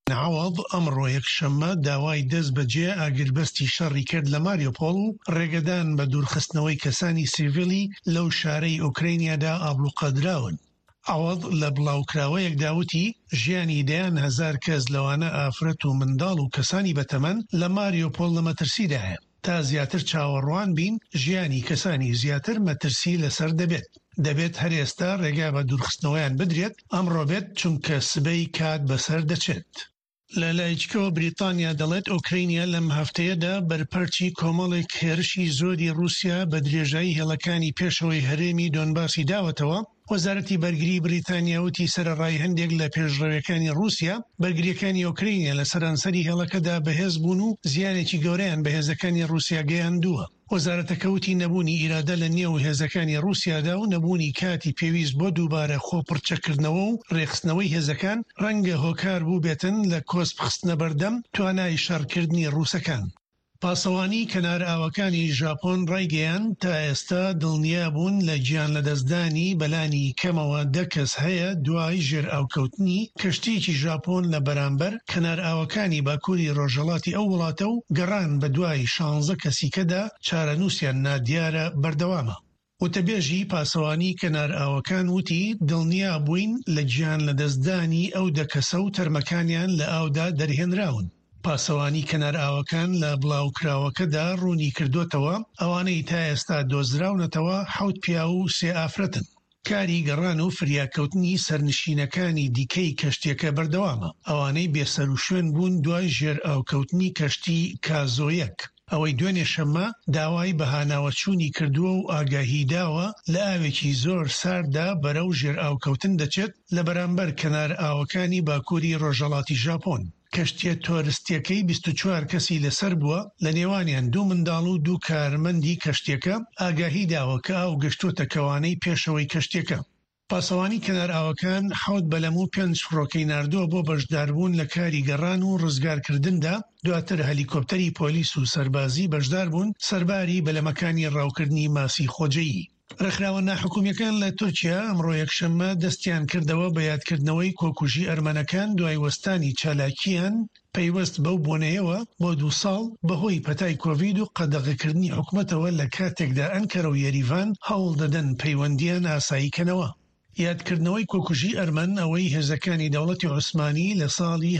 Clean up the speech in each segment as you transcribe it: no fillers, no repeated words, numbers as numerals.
عوض ئەمڕۆ یەکشەممە داوای دەست بەجێ ئاگربەستی شەڕی کرد لە ماریۆپۆڵ و ڕێگەدان بە دوورخستنەوەی کەسانی سیڤیلی لەو شارەی ئوکرینیادا ئابڵوقەدراون. عوض لە بڵاوکراوەیەک داوتی ژیانی دەیان هەزار کەس لەوانە ئافرەت و منداڵ و کەسانی بەتەمەن لە ماریۆپۆڵ لە مەترسیدایە. تا زیاتر چاوەڕوان بین ژیانی کەسانی زیاتر مەترسی لەسەر دەبێت هەر ئێستا ڕێگا بە دوورخستنەوەیان بدرێت ئەمڕۆ بێت چونکە سبەی کات بەسەر دەچێت. لە لایچکەوە بریتانیا دەڵێت ئۆکرینیا لەم هەفتەیەدا بەرپەرچی کۆمەڵێک هێرشی زۆری رووسیا بە درێژایی هێڵەکانی پێشەوەی هەرێمی دۆنباسی داوەتەوە. وەزارەتی بەرگری بریتانیا وتی سەرەڕای هەندێک لە پێشڕەویەکانی رووسیا بەرگریەکانی ئۆکرینیا لە سەرانسەری هێڵەکەدا بەهێز بوون و زیانێکی گەورەیان بە هێزەکانی رووسیا گەیاندووە. وەزارەتەکە وتی نەبوونی ئیرادە لە نێو هێزەکانی رووسیادا و نەبوونی کاتی پێویست بۆ دووبارە خۆپڕچەکردنەوە و ڕێخستنەوەی هێزەکان ڕەنگە هۆکار بوو بێتن لە کۆسپخستنە بەردەم توانای شەڕکردنی رووسەکان. پاسەوانی کەنار ئاوەکانی ژاپۆن ڕایگەیان تا ئێستا دڵنیا بوون لە گیان لەدەستدانی بەلانی کەمەوە 10 کەس هەیە دوای ژێر ئاوکەوتنی کەشتیەکی ژاپۆن لە بەرامبەر کەنار ئاوەکانی باکووری ڕۆژهەڵاتی ئەو وڵاتە و گەڕان بە دوای 16 کەسیکەدا چارەنووسیان نادیارە بەردەوامە. وتەبێژی پاسەوانی کەنار ئاوەکان وتی دڵنیا بووین لە گیان لەدەستدانی ئەو 10 کەسە و تەرمەکانیان لە ئاودا دەرهێنراون. پاسەوانی کەنار ئاوەکان لە بڵاوکراوەکەدا ڕوونی کردوتەوە ئەوانەی تا ئێستا دۆزراونەتەوە 7 پیا و 3 ئافرەتن. کاری گەڕان و فریاکەوتنی سەرنشینەکانی دیکەی کەشتێکە بەردەوامە. ئەوانەی بێسەر و شوێن بوون دوای ژێر ئاوکەوتنی کەشتی کازۆیەک. ئەوەی دوێنێ شەممە داوای بەهاناوەچوونی کردووە و ئاگاهی داوە لە ئاوێکی زۆر ساردا بەرەو ژێر ئاوکەوتن دەچێت لە بەرامبەر کەنار ئاوەکانی باکووری ڕۆژهەڵاتی ژاپۆن. کەشتیە تۆرستیەکەی 24 کەسی لەسەر بووە لە نێوانیان 2 منداڵ و 2 کارمەندی کەشتێکە ئاگاهی داوە کە ئاو گەشتوتە کەوانەی پێشەوەی کەشتێکە. پاسەوانی کەنار ئاوەکان 7 بەلەم و 5 فڕۆکەی ناردووە بۆ بەشداربوون لە کاری گەڕان و ڕزگارکردندا. دواتر هەلیکۆپتەری پۆلیس و سەربازی بەشدار بوون سەرباری بەلەمەکانی ڕاوکردنی ماسی خۆجەیی. ڕێکخراوە ناحکومیەکان لە تورکیا ئەمڕۆ یەکشەممە دەستیان کردەوە بە یادکردنەوەی کۆکوژی ئەرمەنەکان دوای وەستانی چالاکیان پەیوەست بەو بۆنەیەوە بۆ 2 ساڵ بەهۆی پەتای کۆڤید و قەدەغەکردنی حکومەتەوە لە کاتێکدا ئەنکەرە و یەریڤان هەوڵ دەدەن پەیوەندیان ئاساییکەنەوە. یادکردنەوەی کۆکوژی ئەرمەن ئەوەی هێزەکانی دەوڵەتی عوسمانی لە ساڵی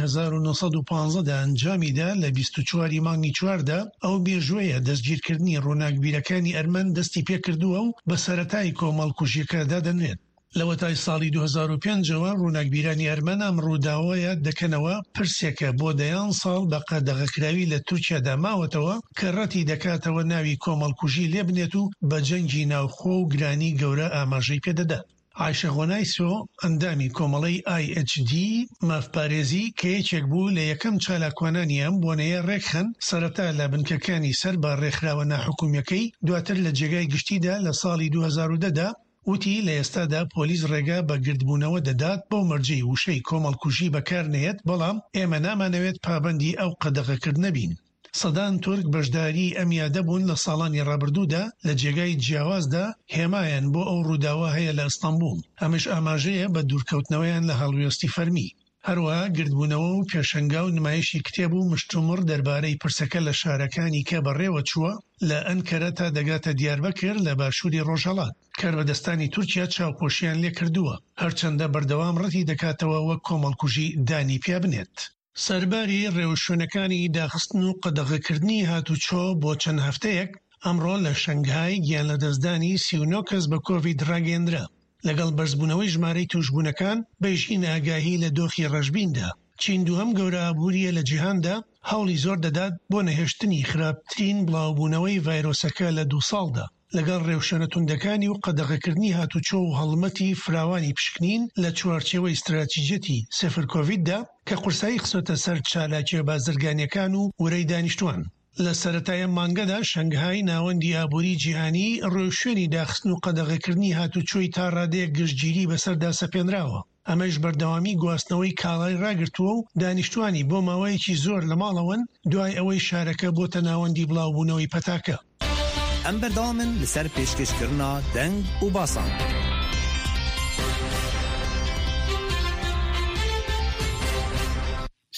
1950دا ئەنجامیدا لە 24 مانگی 4دا ئەو بێژوەیە دەستگیرکردنی ڕووناکبیرەکانی ئەرمەن دەستی پێکردووە و بە سەرەتای کۆمەڵکوژیەکەدا دەنوێت. لەوە تای ساڵی 2005ەوە ڕووناکبیرانی ئەرمەن ئەم ڕووداوەیە دەکەنەوە پرسێکە بۆ 10 ساڵ بە قەدەغەکراوی لە تورکیادا ماوەتەوە کە ڕەتی دەکاتەوە ناوی کۆمەڵکوژی لێ بنێت و بە جەنگی ناوخۆ و گرانی گەورە ئاماژەی پێدەدات. عایشە غۆنایسۆ ئەندامی کۆمەڵەی IHD مافپارێزی کە یەکێک بوو لە یەکەم چالاکوانانی ئەم بۆنەیە ڕێکخەن سەرەتا لە بنکەکانی سەر بە ڕێکخراوە ناحکومیەکەی دواتر لە جێگای گشتیدا لە ساڵی 2010دا وتی لە ئێستادا پۆلیس ڕێگا بە گردبوونەوە دەدات بۆ مەرجەی وشەی کۆمەڵکوژی بەکارنێت بەڵام ئێمە نامانەوێت پابەندی ئەو قەدەغەکرد نەبین. سەدان تورک بەشداری ئەمیادە بوون لە ساڵانی ڕابردوودا لە جێگای جیاوازدا هێمایان بۆ ئەو ڕووداوە هەیە لە ئەستەمبول. ئەمەش ئاماژەیە بە دوورکەوتنەوەیان لە هەڵوێستی فەرمی. هەروەها گردبوونەوە و پێشەنگا و نمایشی کتێب و مشتومڕ دەربارەی پرسەکە لە شارەکانی کە بەڕێوە چووە لە ئەنکەرە تا دەگاتە دیاربەکر لە باشووری ڕۆژهەڵات. کاربەدەستانی تورکیا چاوپۆشیان لێ کردووە هەرچەندە بەردەوام ڕەتی دەکاتەوە وەک کۆمەڵکوژی دانی پیا بنێت. سەرباری ڕێوشوێنەکانی داخستن و قەدەغەکردنی هاتوچۆ بۆ چەند هەفتەیەک ئەمڕۆ لە شەنگهای گیان لەدەستدانی 39 کەس بە کۆڤید ڕاگەیەندرا. لەگەڵ بەرزبوونەوەی ژمارەی توشبوونەکان بەیژین ئاگاهی لە دۆخی ڕەشبیندا. چین دووهەم گەورە ئابووریە لە جیهاندا هەوڵی زۆر دەدات بۆ نەهێشتنی خراپترین بڵاوبوونەوەی ڤایرۆسەکە لە 2 ساڵدا. لەگەڵ ڕێوشێنە توندەکانی و قەدەغەکردنی هاتوچۆ و هەڵمەتی فراوانی پشکنین لە چوارچێوەی استراتیجەتی سفر کۆڤیددا کە قورسایی خسۆتە سەر چالاکیە بازرگانیەکان و وەرەی دانیشتوان. لە سەرەتای مانگەدا شەنگهای ناوەندی ئابووری جیهانی ڕێوشوێنی داخستن و قەدەغەکردنی هاتوچۆی تا ڕادەیەک گشتگیری بەسەردا سەپێنراوە. ئەمەش بەردەوامی گواستنەوەی کاڵای ڕاگرتووە و دانیشتوانی بۆ ماوەیەکی زۆر لە ماڵەوەن دوای ئەوەی شارەکە بۆتە ناوەندی بڵاوبوونەوەی پەتاکە. ئەم بەردەوامن لەسەر پێشکەشکردنا دەنگ و باسان.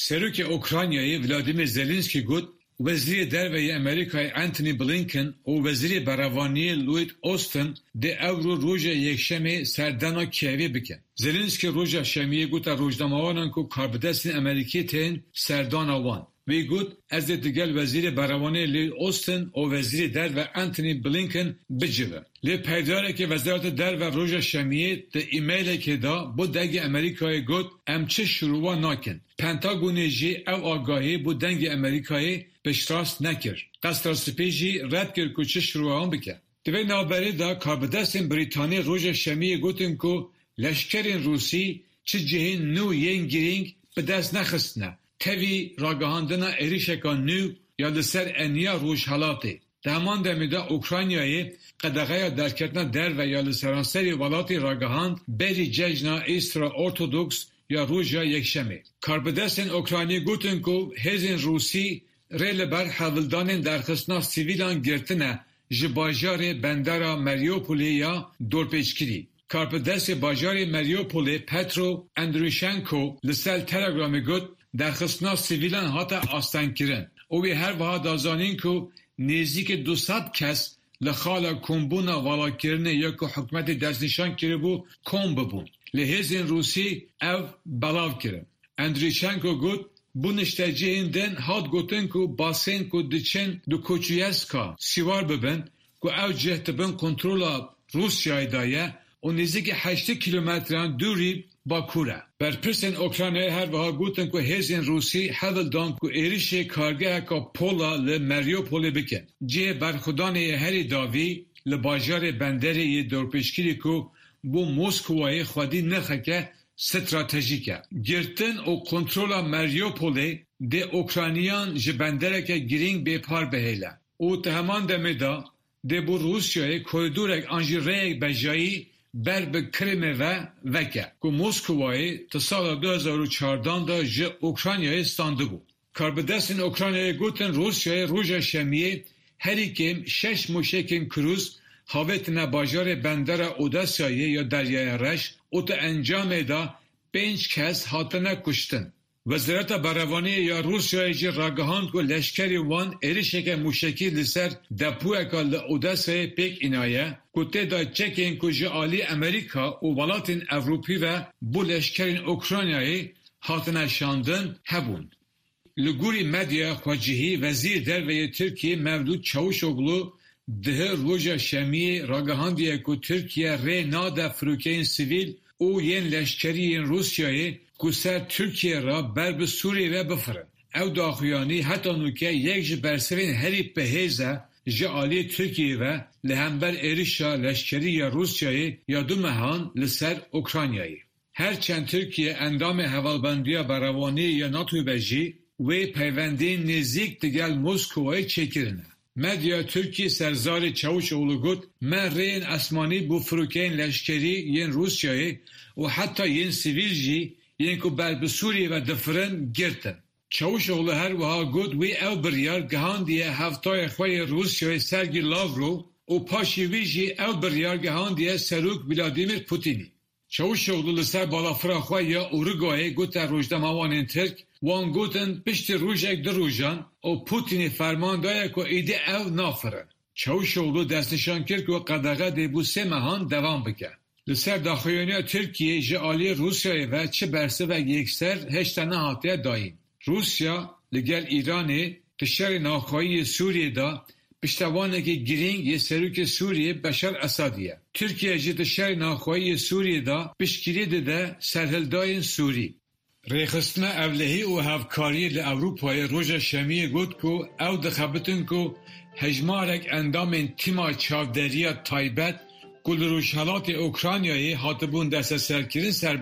سروک اوکراینیای ولادیمیر زلنسکی گوت وزیر دروی امریکای انتونی بلینکن و وزیر براوانی لوید اوستن ده اورو روژه یکشنبه سردانا کیوی بکن. زلنسکی روژه شنبه گوت روزنامه‌وانان کو کاربدستین امریکی تین سردانا وان. وی گوت از دیگر وزیر براوانی لوید اوستن و وزیر درو انتونی بلینکن بجیبه. لی پیداره که وزارت درو روژه شنبه ده ایمیل که دا بود دنگ امریکای گوت امچه شروع ناکن. پنتاگونی جی او آگاهی بود دنگ امریکایی بشراست نکر. قصر سپیجی رد کر کچه شروعان بکن. دوی نابری دا کاربدستین بریتانی روژه شنبه گوتن که لشکرین روسی چه جهین نو ین گیرینگ به دست نخستنه. تاوی راگهاندنا ایریشکا نو یا لسر انیا روش حالاتی. دهمان دمیده اوکراینیایی قدغه درکتنا در و یا لسرانسری والاتی راگهاند بری ججنا ایسترا ارتودکس یا روژا یکشنبه. کاربدستین اوکراینی گوتن که هزین روسی ریل بر حولدانین درخستنا سیویلان گرتنه جباجار بندر مریوپولی یا دورپیچکری. کاربدست باجار مریوپولی پترو اندروشنکو لسل تلگرامی گوت درخستنا سیویلان هاتا آستان کرن. اوی هر وها دازانین که نزدیک 200 کس لخالا کمبونا والا کرنه یا که حکمت دستنشان کرده بو کم ببون. لحظین روسی او بلاو کرن. اندروشنکو گوت bu nişteciğinden hat goten ku basen ku diçen du koçuyeska sivar bibin ku ev cehtibin kontrola Rusya'yı daye o niziki 8 kilometren duri Bakura. Berpirsen Ukrayna'ya her vaha goten ku hezin Rusi heveldan ku erişe kargah ka Pola le Mariupol'e biken. Ce berxudaneye heri davi le bajare bendereye dorpeşkiri ku bu Moskova'yı xwedî nexeke stratejike. Girtin o kontrola Mariupol'e de Ukrayniyan ji bendereke giring bêpar bihêle. û te heman demê da de bu Rusyayê koridorek an jî rêyek bejayî ber bi Krimê ve veke ku Moskovayê ti sala 2014 da ji Ukraynayê standibû. Karbidestên Ukraynayê gotin Rusyayê roja şemiyê herî kêm 6 mûşekên krûz havetine bajarê bendera Odesyayê ya Deryaya Reş û te encamê da 5 kes hatine kuştin. Wezareta Berevaniye ya Rusyayê jî ragihand ku leşkerî wan êrişeke mûşekî li ser depoyeka li Odesyayê pêk înaye ku tê da çekên ku ji alî Amerîka û welatên Ewropî ve bu leşkerên Ukraynayê hatine şandin hebûn. Li gûrî medyaya xwecihî Wezîr Derveyê Tirkiye Mevlût Çavuşoglu dihe roja şemiyê ragihandiye ku Tirkiye rê nade firokeyên sivîl û yên leşkeriyên Rusyayê ku ser Tirkiye ra ber bi Sûriyê ve bifirin. Ew daxuyanî heta nûke yek ji bersivên herî pihêze ji aliyê Tirkiye ve li hember êrişa leşkerî ya Rusyayê ya du mehan li ser Ukraynayê. Herçend Tirkiye endamê hevalbendiya Berevaniyê ya NATOyê ve jî wê peywendiyên nêzik digel Moskovayê çêkirine. Medya Türkiye serzarê Çavuşoğlu got me rêyên esmanî bu firokeyên leşkerî yên Rusyayê û heta yên sivîl jî yên ku ber bi Sûriyê ve difirin girtin. Çavuşoğlu her wiha got wê ew biryar gihandiye heftaya xwe yê Rusyayê Sergî Lavrov û paşî wî jî ew biryar gihandiye Serok Vladimir Putinî. Çavuşoğlu li ser balafira xwe ya Uruguayê got rojnamewanên Tirk wan gotin piştî rojek di rojan û Putinê ferman daye ku êdî ew nafirin. Çavuşoğlu destnîşan kir ku qedexe dê bû sê mehan devam bike. Li ser daxuyaniya Tirkiye ji aliyê Rusyayê ve çi bersivek yekser heşta nehatiye dayîn. Rusya li gel Îranê di şerê naxwayî Sûriyê da piştevanekî giring yê Serokê Sûriyê Beşar Esadî ye. Tirkiye jî di şerê naxwayî Sûriyê da piştgirî dide serhildayên Sûrî. Rêxistina evlehî û hevkariyê li Ewropayê roja şemiyê got ku ew dixebitin ku hejmarek endamên tîma çavderiya taybet ku li rojhilatê Ukraynayê hatibûn desteserkirin